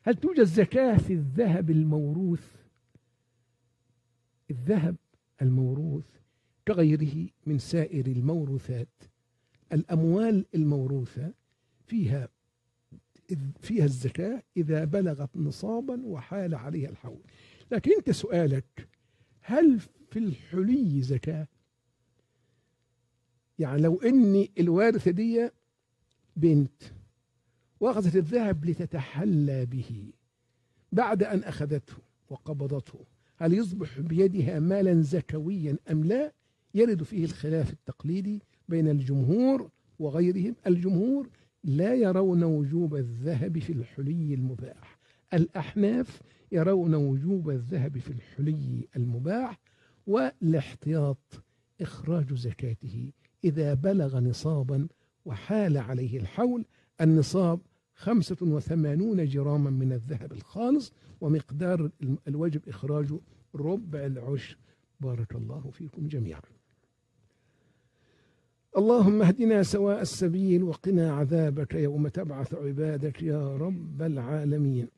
هل توجد زكاة في الذهب الموروث؟ الذهب الموروث كغيره من سائر الموروثات، الأموال الموروثة فيها الزكاة إذا بلغت نصابا وحال عليها الحول. لكن أنت سؤالك هل في الحلي زكاة؟ يعني لو إني الوارثة دي بنت وأخذت الذهب لتتحلى به بعد أن أخذته وقبضته، هل يصبح بيدها مالا زكويا أم لا؟ يرد فيه الخلاف التقليدي بين الجمهور وغيرهم. الجمهور لا يرون وجوب الذهب في الحلي المباح، الأحناف يرون وجوب الذهب في الحلي المباح، والاحتياط إخراج زكاته إذا بلغ نصابا وحال عليه الحول. النصاب 85 جراما من الذهب الخالص، ومقدار الواجب إخراجه ربع العشر. بارك الله فيكم جميعا. اللهم اهدنا سواء السبيل وقنا عذابك يوم تبعث عبادك يا رب العالمين.